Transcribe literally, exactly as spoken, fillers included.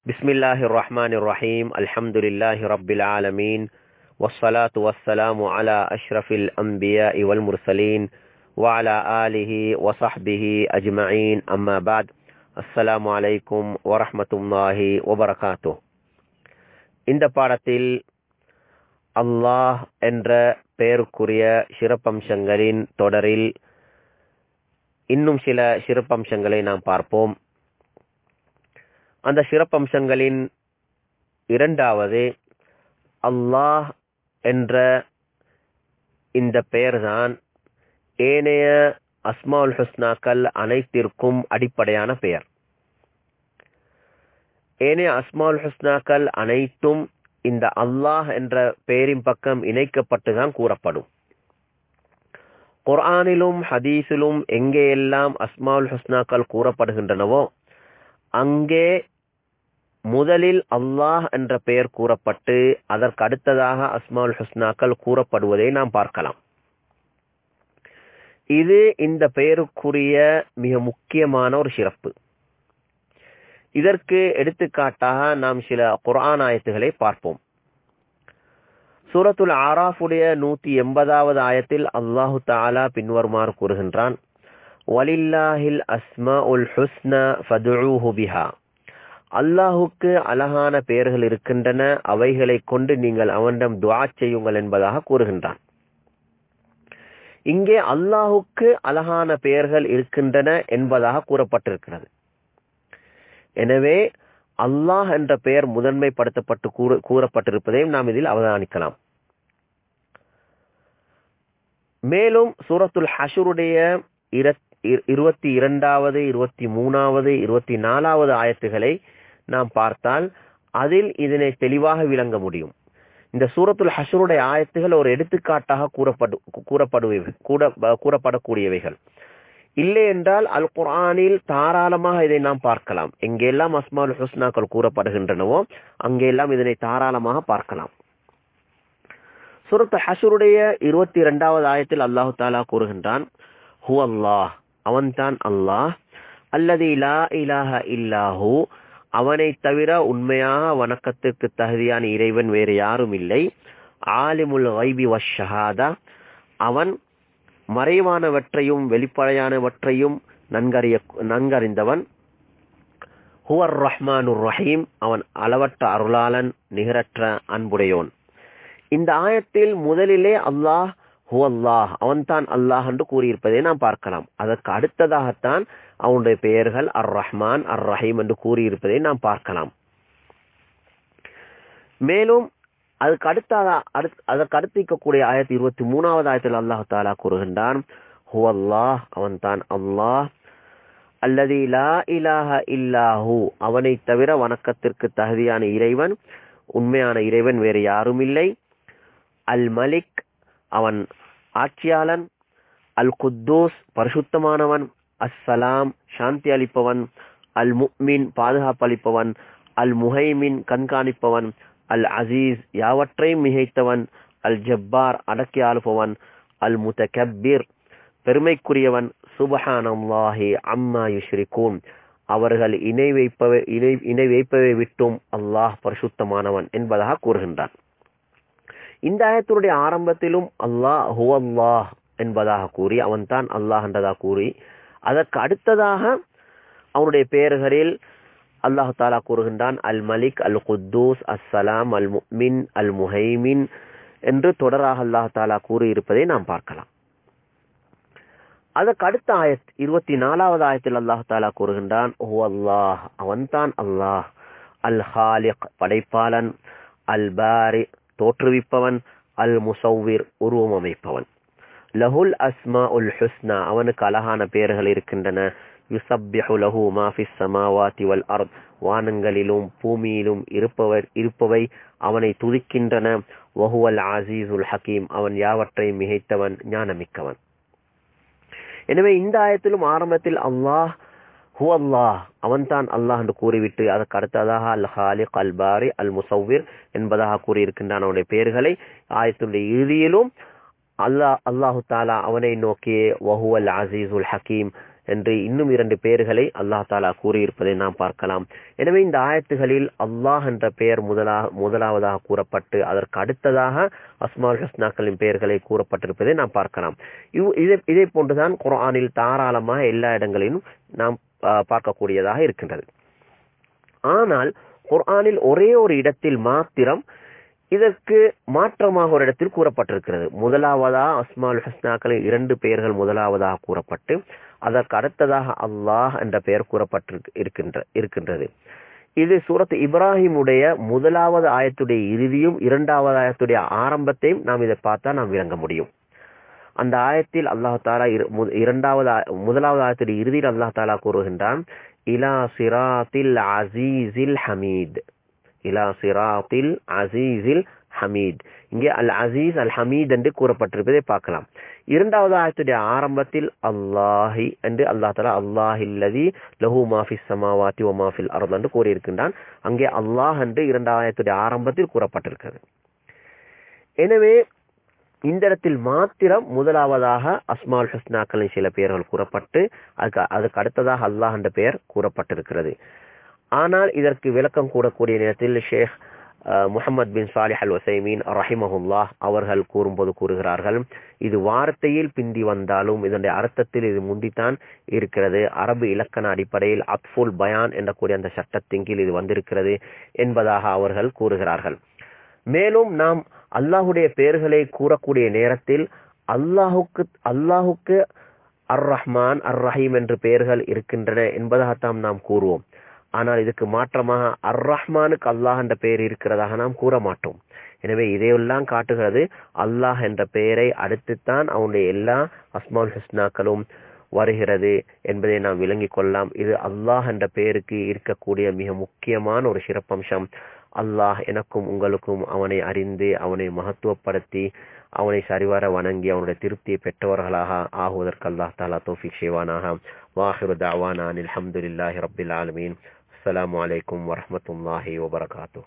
பிஸ்மில்லாஹிர் ரஹ்மானிர் ரஹீம். அல்ஹம்துலில்லாஹி ரப்பில் ஆலமீன். வஸ்ஸலாத்து வஸ்ஸலாமு அலா அஷ்ரஃபில் அன்பியாஇ வல் முர்சலீன் வ அலா ஆலிஹி வ ஸஹ்பிஹி அஜ்மஈன். அம்மா பஅத். அஸ்ஸலாமு அலைக்கும் வ ரஹ்மத்துல்லாஹி வ பரகாத்துஹு. இந்த பாடத்தில் அல்லாஹ் என்ற பெயருக்குரிய சிறப்பம்சங்களின் தொடரில் இன்னும் சில சிறப்பம்சங்களை நாம் பார்ப்போம். அந்த சிறப்பம்சங்களின் இரண்டாவது, அல்லாஹ் என்ற இந்த பெயர்தான் ஏனைய அஸ்மாஉல் ஹுஸ்னாக்கள் அனைத்திற்கும் அடிப்படையான பெயர். ஏனைய அஸ்மாஉல் ஹுஸ்னாக்கள் அனைத்தும் இந்த அல்லாஹ் என்ற பெயரின் பக்கம் இணைக்கப்பட்டுதான் கூறப்படும். குர்ஆனிலும் ஹதீஸிலும் எங்கேயெல்லாம் அஸ்மாஉல் ஹுஸ்னாக்கள் கூறப்படுகின்றனவோ அங்கே முதலில் அல்லாஹ் என்ற பெயர் கூறப்பட்டு அதற்கு அடுத்ததாக அஸ்மாஉல் ஹுஸ்னாக்கள் கூறப்படுவதை நாம் பார்க்கலாம். இது இந்த பெயருக்குரிய மிக முக்கியமான ஒரு சிறப்பு. இதற்கு எடுத்துக்காட்டாக நாம் சில குர்ஆன் ஆயத்துகளை பார்ப்போம். சூரத்துல் ஆராஃபுடைய நூத்தி எண்பதாவது ஆயத்தில் அல்லாஹு தஆலா பின்வருமாறு கூறுகின்றான், வலில்லாஹில் அஸ்மாஉல் ஹுஸ்னா ஃபதுஊஹு பிஹா. அல்லாஹுக்கு அழகான பெயர்கள் இருக்கின்றன, அவைகளை கொண்டு நீங்கள் அவனிடம் துஆ செய்யுங்கள் என்பதாக கூறுகின்றான். இங்கே அல்லாஹுக்கு அழகான பெயர்கள் இருக்கின்றன என்பதாக கூறப்பட்டிருக்கிறது. எனவே அல்லாஹ் என்ற பெயர் முதன்மைப்படுத்தப்பட்டு கூற கூறப்பட்டிருப்பதையும் நாம் இதில் அவதானிக்கலாம். மேலும் சூரத்துல் ஹஷ்ருடைய இருபத்தி இரண்டாவது இருபத்தி மூணாவது இருபத்தி நாலாவது ஆயத்துகளை நாம் பார்த்தால் அதில் இதனை தெளிவாக விளங்க முடியும். இந்த சூரத்துல் ஹஷ்ருடைய ஆயத்துகள் ஒரு எடுத்துக்காட்டாக கூறப்படு கூறப்படுவை கூட கூறப்படக்கூடியவைகள். இல்லை என்றால் அல் குர்ஆனில் தாராளமாக இதை நாம் பார்க்கலாம். எங்கெல்லாம் அஸ்மாஉல் ஹுஸ்னாக்கள் கூறப்படுகின்றனவோ அங்கெல்லாம் இதனை தாராளமாக பார்க்கலாம். சூரத்துல் ஹஷ்ருடைய இருபத்தி இரண்டாவது ஆயத்தில் அல்லாஹு தஆலா கூறுகின்றான், ஹுவல்லாஹ், அவன்தான் அல்லாஹ், அல்லதி லா இலாஹ இல்லாஹு, அவனை தவிர உண்மையாக வணக்கத்திற்கு தகுதியான இறைவன் வேறு யாரும் இல்லை, ஆலிமுல் கைபி வஷ்ஷஹாதா, அவன் மறைவானவற்றையும் வெளிப்படையானவற்றையும் நன்கறிய நன்கறிந்தவன், ஹுவர் ரஹ்மானுர் ரஹீம், அவன் அளவற்ற அருளாளன் நிகரற்ற அன்புடையோன். இந்த ஆயத்தில் முதலிலே அல்லாஹ் ஹுவல்லாஹ், அவன்தான் அல்லாஹ் என்று கூறியிருப்பதை நாம் பார்க்கலாம். அதற்கு அடுத்ததாகத்தான் அவனுடைய பெயர்கள் அர் ரஹ்மான் அர் ரஹீம் என்று கூறியிருப்பதை நாம் பார்க்கலாம். மேலும் அதுக்கு அடுத்ததா அதற்கு அடுத்து இருக்கக்கூடிய ஆயத்து இருபத்தி மூணாவது ஆயத்தில் அல்லாஹ் தஆலா கூறுகின்றான், ஹுவல்லாஹ், அவன்தான் அல்லாஹ், அல்லதி லா இலாஹ இல்லாஹு, அவனை தவிர வணக்கத்திற்கு தகுதியான இறைவன் உண்மையான இறைவன் வேறு யாரும் இல்லை, அல் மலிக், அவன் ஆட்சியாளன், அல் குத்தூஸ், பரிசுத்தமானவன், அஸ்ஸலாம், சாந்தி அளிப்பவன், அல் முஃமின், பாதுகாப்பு அளிப்பவன், அல் முஹைமின், கண்காணிப்பவன், அல் அசீஸ், யாவற்றையும் மிகைத்தவன், அல் ஜப்பார், அடக்கி ஆளுபவன், அல் முத்தகப்பிர், பெருமைக்குரியவன், சுப்ஹானல்லாஹி அம்மா யுஷ்ரிகூன், அவர்கள் இணை வைப்பவை இணை இணை வைப்பவை விட்டும் அல்லாஹ் பரிசுத்தமானவன் என்பதாக கூறுகின்றான். இந்த ஆயத்தினுடைய ஆரம்பத்திலும் அல்லாஹ் ஹுவல்லாஹ் என்பதாக கூறி அவன்தான் அல்லாஹ் என்றதாக கூறி அதற்கு அடுத்ததாக அவனுடைய பெயர்களில் அல்லாஹு தஆலா கூறுகின்றான், அல் மலிக், அல் குத்தூஸ், அஸ்ஸலாம், அல் முஃமின், அல் முஹைமின் என்று தொடராக அல்லாஹு தஆலா கூறியிருப்பதை நாம் பார்க்கலாம். அதற்கு அடுத்த ஆயத் இருபத்தி நாலாவது ஆயத்தில் அல்லாஹு தஆலா கூறுகின்றான், ஹுவல்லாஹ், அவன்தான் அல்லாஹ், அல் ஹாலிக், படைப்பாளன், அல் பாரி, தோற்றுவிப்பவன், அல் முசவ்விர், உருவம் அமைப்பவன், லஹுல் அஸ்மாஉல் ஹுஸ்னா, அவனுக்கு அழகான பெயர்கள் இருக்கின்றன, யுஸப்பிஹு லஹு மா ஃபிஸ் ஸமாவாதி வல் அர்த், வானங்களிலும் பூமியிலும் இருப்பவர் இருப்பவை அவனை துதிக்கின்றன, வஹுவல் அஸீஸுல் ஹகீம், அவன் யாவற்றையும் மிகைத்தவன் ஞானமிக்கவன். எனவே இந்த ஆயத்திலும் ஆரம்பத்தில் அல்லாஹ் ஹுவல்லாஹ், அவன்தான் அல்லாஹ் என்று கூறிவிட்டு அதற்கு அடுத்ததாக அல் ஹாலிக், அல் பாரி, அல் முசவ்விர் என்பதாக கூறியிருக்கின்றான் அவனுடைய பெயர்களை. ஆயத்துடைய இறுதியிலும் அல்லாஹ் அல்லாஹு தஆலா அவனை நோக்கி வஹுவல் அஸீஸுல் ஹகீம், என்று இன்னும் இரண்டு பெயர்களை அல்லாஹ் தாலா கூறியிருப்பதை நாம் பார்க்கலாம். எனவே இந்த ஆயத்துகளில் அல்லாஹ் என்ற பெயர் முதலா முதலாவதாக கூறப்பட்டு அதற்கு அடுத்ததாக அஸ்மால் ஹஸ்னாக்களின் பெயர்களை கூறப்பட்டிருப்பதை நாம் பார்க்கலாம். இதை இதே போன்றுதான் குர்ஆனில் தாராளமாக எல்லா இடங்களிலும் நாம் பார்க்கக்கூடியதாக இருக்கின்றது. ஆனால் குர்ஆனில் ஒரே ஒரு இடத்தில் மாத்திரம் இதற்கு மாற்றமாக ஒரு இடத்தில் கூறப்பட்டிருக்கிறது. முதலாவதாக அஸ்மால் ஹஸ்னாக்களின் இரண்டு பெயர்கள் முதலாவதாக கூறப்பட்டு அதற்கு அடுத்ததாக அல்லாஹ் என்ற பெயர் கூறப்பட்டு இருக்கின்ற இருக்கின்றது. இது சூரத் இப்ராஹிமுடைய முதலாவது ஆயத்துடைய இறுதியும் இரண்டாவது ஆயத்துடைய ஆரம்பத்தையும் நாம் இதை பார்த்தா நாம் விளங்க முடியும். அந்த ஆயத்தில் அல்லாஹ் தாலா இரண்டாவது முதலாவது ஆயத்துடைய இறுதியில் அல்லாஹ் தாலா கூறுகின்றான், இலா சிராத்தில் அசீஸில் ஹமீத், இலா சிராத்தில் அசீஸில் ஹமீத். இங்கே அல் அசீஸ் அல் ஹமீத் என்று கூறப்பட்டிருப்பதை பார்க்கலாம். இரண்டாவது ஆயத்துடைய ஆரம்பத்தில் அல்லாஹி என்று அல்லாஹ் தஆலா அல்லாஹில்லதி லஹு மா ஃபிஸ் ஸமாவாதி வ மா ஃபில் அர்த் என்று கூறியிருக்கின்றான். அங்கே அல்லாஹ் என்று இரண்டாவது ஆயத்துடைய ஆரம்பத்தில் கூறப்பட்டிருக்கிறது. எனவே இந்த இடத்தில் மாத்திரம் முதலாவதாக அஸ்மால் ஹுஸ்னாக்களின் சில பெயர்கள் கூறப்பட்டு அதுக்கு அதுக்கு அடுத்ததாக அல்லாஹ் என்ற பெயர் கூறப்பட்டிருக்கிறது. ஆனால் இதற்கு விளக்கம் கூறக்கூடிய நேரத்தில் ஷேக் முஹம்மத் பின் சாலிஹ் அல் உஸைமீன் ரஹிமஹுல்லாஹ் அவர்கள் கூறும்போது கூறுகிறார்கள், இது வார்த்தையில் பிந்தி வந்தாலும் இதனுடைய அர்த்தத்தில் இது முந்தித்தான் இருக்கிறது. அரபு இலக்கண அடிப்படையில் அத்ஃபுல் பயான் என்ற கூடிய அந்த சட்டத்தின் கீழ் இது வந்திருக்கிறது என்பதாக அவர்கள் கூறுகிறார்கள். மேலும் நாம் அல்லாஹுடைய பெயர்களை கூறக்கூடிய நேரத்தில் அல்லாஹுக்கு அல்லாஹுக்கு அர் ரஹ்மான் அர் ரஹீம் என்று பெயர்கள் இருக்கின்றன என்பதாகத்தான் நாம் கூறுவோம். ஆனால் இதுக்கு மாற்றமாக அர் ரஹ்மானுக்கு அல்லாஹ் என்ற பெயர் இருக்கிறதாக நாம் கூற மாட்டோம். எனவே இதையெல்லாம் காட்டுகிறது அல்லாஹ் என்ற பெயரை அடுத்துத்தான் அவனுடைய எல்லா அஸ்மால் ஹுஸ்னாக்களும் வருகிறது என்பதை நாம் விளங்கிக் கொள்ளலாம். இது அல்லாஹ் என்ற பெயருக்கு இருக்கக்கூடிய மிக முக்கியமான ஒரு சிறப்பம்சம். அல்லாஹ் எனக்கும் உங்களுக்கும் அவனை அறிந்து அவனை மகத்துவப்படுத்தி அவனை சரிவர வணங்கி அவனுடைய திருப்தியை பெற்றவர்களாக ஆகுவதற்கு அல்லாஹ் தஆலா தௌஃபீக் செய்வானாக. வாஹிரு தஅவானா அல்ஹம்துலில்லாஹி ரப்பில் ஆலமீன். அஸ்ஸலாமு அலைக்கும் வரஹ்மத்துல்லாஹி வபரகாத்துஹு.